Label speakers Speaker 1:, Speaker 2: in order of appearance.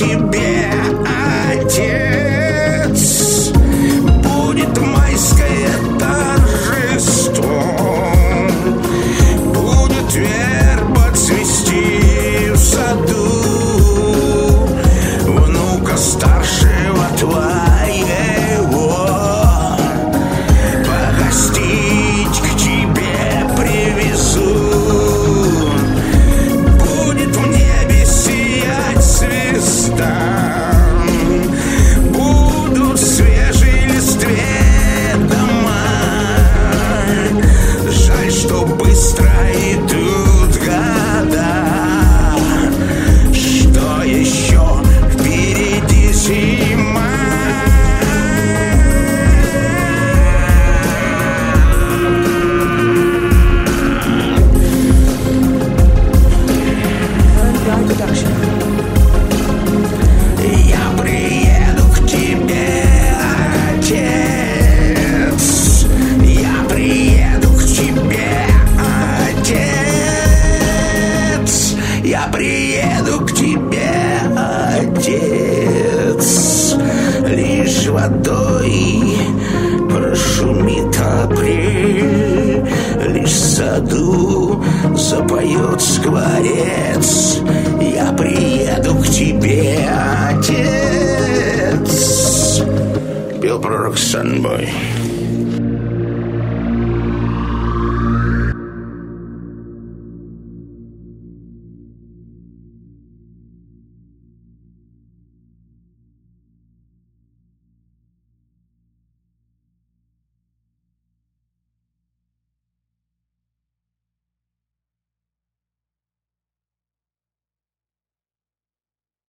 Speaker 1: тебе, Отец. Будет майское торжество, будет верба цвести в саду, внука старшего твоего погостить к тебе привезу. Будет в небе сиять звезда, будут свежие листве дома. Жаль, что быстро идут года, что еще впереди зима. Я приеду к тебе, Отец. Я приеду к тебе, Отец. Я приеду к тебе, Отец. Лишь водой прошумит апрель, лишь в саду запоет скворец. Я приеду к тебе, Отец. Пел пророк Санбой.